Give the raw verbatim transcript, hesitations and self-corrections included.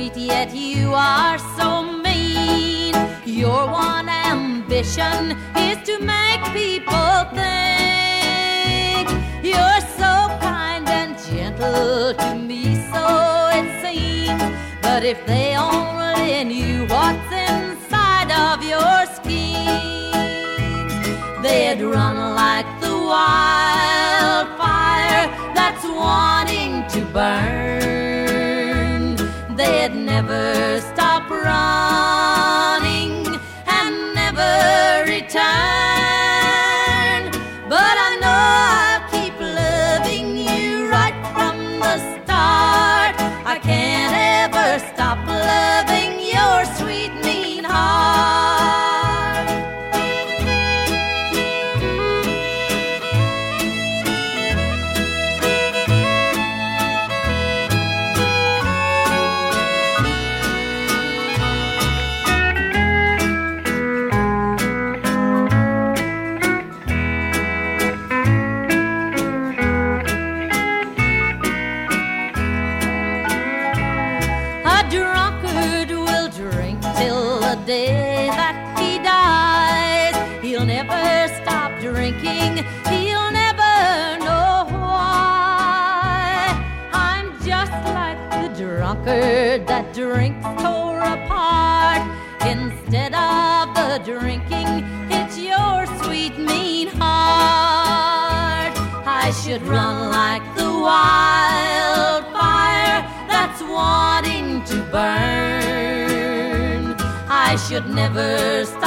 sweet, yet you are so mean. Your one ambition is to make people think. You're so kind and gentle to me, so it seems. But if they only knew what's inside of your schemes, they'd run like the wildfire that's wanting to burn. They'd never stop running and never return. But I know I'll keep loving you right from the start. I can't ever stop loving your sweet, mean heart. Day that he dies, he'll never stop drinking, he'll never know why. I'm just like the drunkard that drinks tore apart. Instead of the drinking, it's your sweet, mean heart. I should run like the wildfire that's wanting to burn. I should never stop